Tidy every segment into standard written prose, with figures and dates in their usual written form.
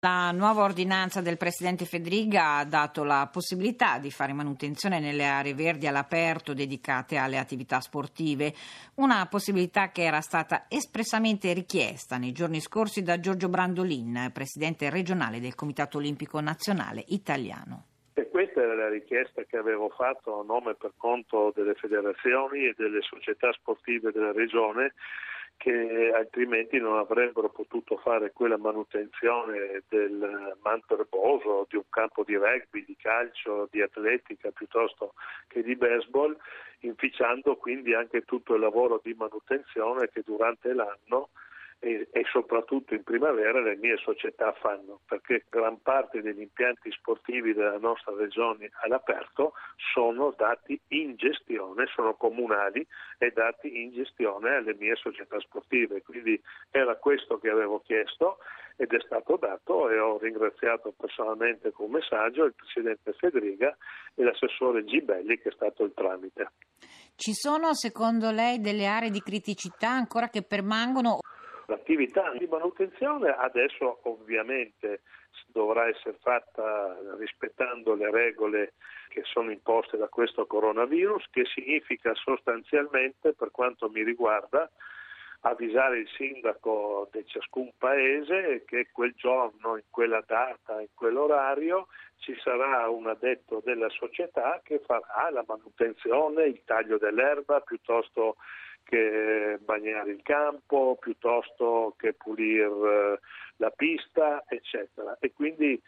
La nuova ordinanza del Presidente Fedriga ha dato la possibilità di fare manutenzione nelle aree verdi all'aperto dedicate alle attività sportive, una possibilità che era stata espressamente richiesta nei giorni scorsi da Giorgio Brandolin, Presidente regionale del Comitato Olimpico Nazionale Italiano. E questa era la richiesta che avevo fatto a nome per conto delle federazioni e delle società sportive della regione, che altrimenti non avrebbero potuto fare quella manutenzione del manto erboso, di un campo di rugby, di calcio, di atletica piuttosto che di baseball, inficiando quindi anche tutto il lavoro di manutenzione che durante l'anno e soprattutto in primavera le mie società fanno, perché gran parte degli impianti sportivi della nostra regione all'aperto sono dati in gestione, sono comunali e dati in gestione alle mie società sportive, quindi era questo che avevo chiesto ed è stato dato, e ho ringraziato personalmente con un messaggio il Presidente Fedriga e l'assessore Gibelli, che è stato il tramite. Ci sono secondo lei delle aree di criticità ancora che permangono? L'attività di manutenzione adesso ovviamente dovrà essere fatta rispettando le regole che sono imposte da questo coronavirus, che significa sostanzialmente, per quanto mi riguarda, avvisare il sindaco di ciascun paese che quel giorno, in quella data, in quell'orario ci sarà un addetto della società che farà la manutenzione, il taglio dell'erba piuttosto che bagnare il campo, piuttosto che pulire la pista, eccetera. E quindi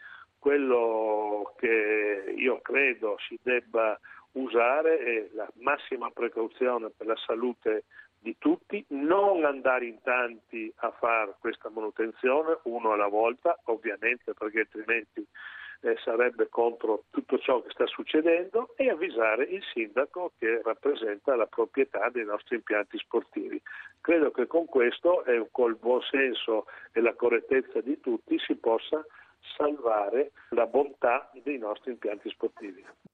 quello che io credo si debba usare è la massima precauzione per la salute di tutti, non andare in tanti a fare questa manutenzione, uno alla volta, ovviamente, perché altrimenti sarebbe contro tutto ciò che sta succedendo, e avvisare il sindaco che rappresenta la proprietà dei nostri impianti sportivi. Credo che con questo e col buon senso e la correttezza di tutti si possa salvare la bontà dei nostri impianti sportivi.